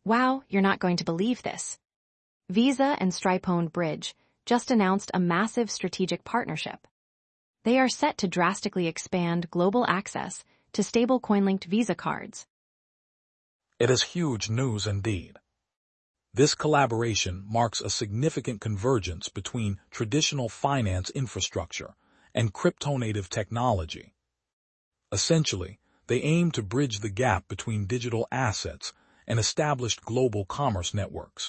Wow, you're not going to believe this. Visa and Stripe-owned Bridge just announced a massive strategic partnership. They are set to drastically expand global access to stablecoin-linked Visa cards. It is huge news indeed. This collaboration marks a significant convergence between traditional finance infrastructure and crypto-native technology. Essentially, they aim to bridge the gap between digital assets and established global commerce networks.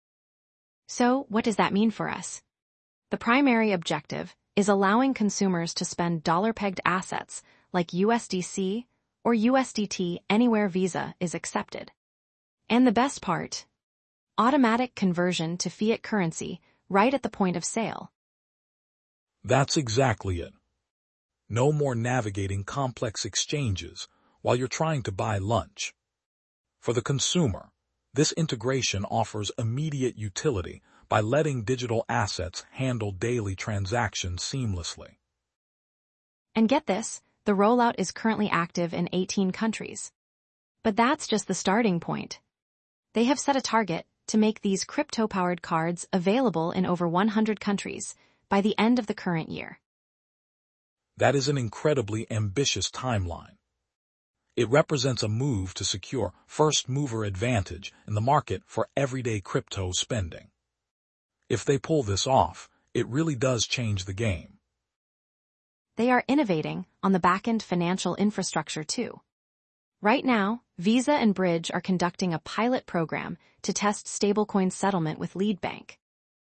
So, what does that mean for us? The primary objective is allowing consumers to spend dollar-pegged assets like USDC or USDT anywhere Visa is accepted. And the best part? Automatic conversion to fiat currency right at the point of sale. That's exactly it. No more navigating complex exchanges while you're trying to buy lunch. For the consumer, this integration offers immediate utility by letting digital assets handle daily transactions seamlessly. And get this, the rollout is currently active in 18 countries. But that's just the starting point. They have set a target to make these crypto-powered cards available in over 100 countries by the end of the current year. That is an incredibly ambitious timeline. It represents a move to secure first-mover advantage in the market for everyday crypto spending. If they pull this off, it really does change the game. They are innovating on the back-end financial infrastructure too. Right now, Visa and Bridge are conducting a pilot program to test stablecoin settlement with Leadbank.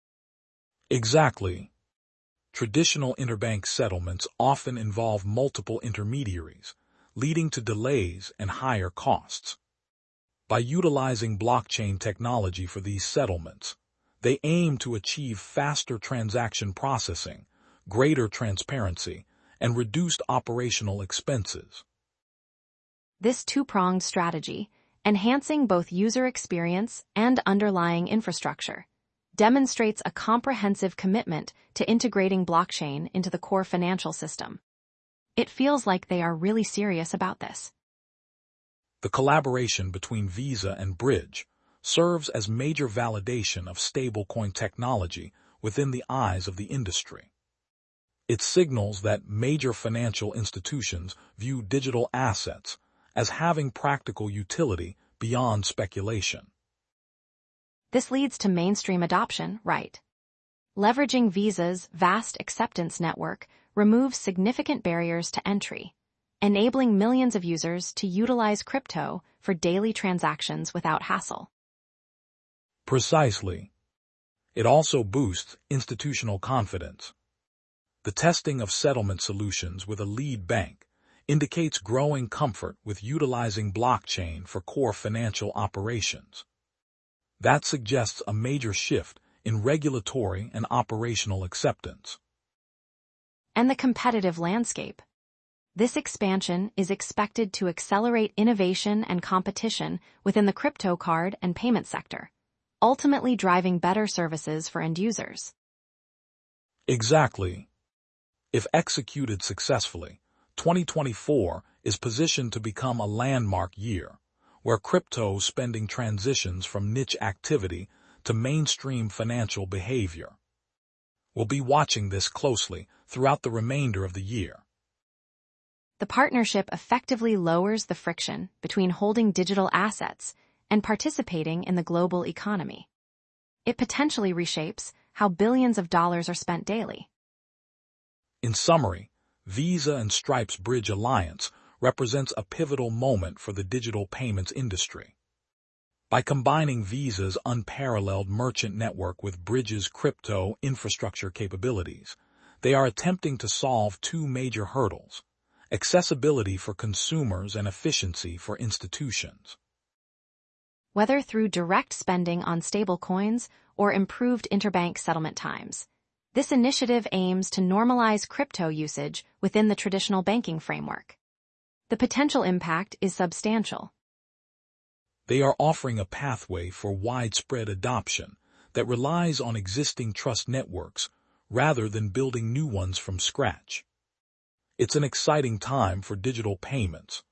Exactly. Traditional interbank settlements often involve multiple intermediaries, leading to delays and higher costs. By utilizing blockchain technology for these settlements, they aim to achieve faster transaction processing, greater transparency, and reduced operational expenses. This two-pronged strategy, enhancing both user experience and underlying infrastructure, demonstrates a comprehensive commitment to integrating blockchain into the core financial system. It feels like they are really serious about this. The collaboration between Visa and Bridge serves as major validation of stablecoin technology within the eyes of the industry. It signals that major financial institutions view digital assets as having practical utility beyond speculation. This leads to mainstream adoption, right? Leveraging Visa's vast acceptance network removes significant barriers to entry, enabling millions of users to utilize crypto for daily transactions without hassle. Precisely. It also boosts institutional confidence. The testing of settlement solutions with a lead bank indicates growing comfort with utilizing blockchain for core financial operations. That suggests a major shift in regulatory and operational acceptance. And the competitive landscape. This expansion is expected to accelerate innovation and competition within the crypto card and payment sector, ultimately driving better services for end users. Exactly. If executed successfully, 2024 is positioned to become a landmark year, where crypto spending transitions from niche activity to mainstream financial behavior. We'll be watching this closely throughout the remainder of the year. The partnership effectively lowers the friction between holding digital assets and participating in the global economy. It potentially reshapes how billions of dollars are spent daily. In summary, Visa and Stripe's Bridge Alliance represents a pivotal moment for the digital payments industry. By combining Visa's unparalleled merchant network with Bridge's crypto infrastructure capabilities, they are attempting to solve two major hurdles: accessibility for consumers and efficiency for institutions. Whether through direct spending on stablecoins or improved interbank settlement times, this initiative aims to normalize crypto usage within the traditional banking framework. The potential impact is substantial. They are offering a pathway for widespread adoption that relies on existing trust networks rather than building new ones from scratch. It's an exciting time for digital payments,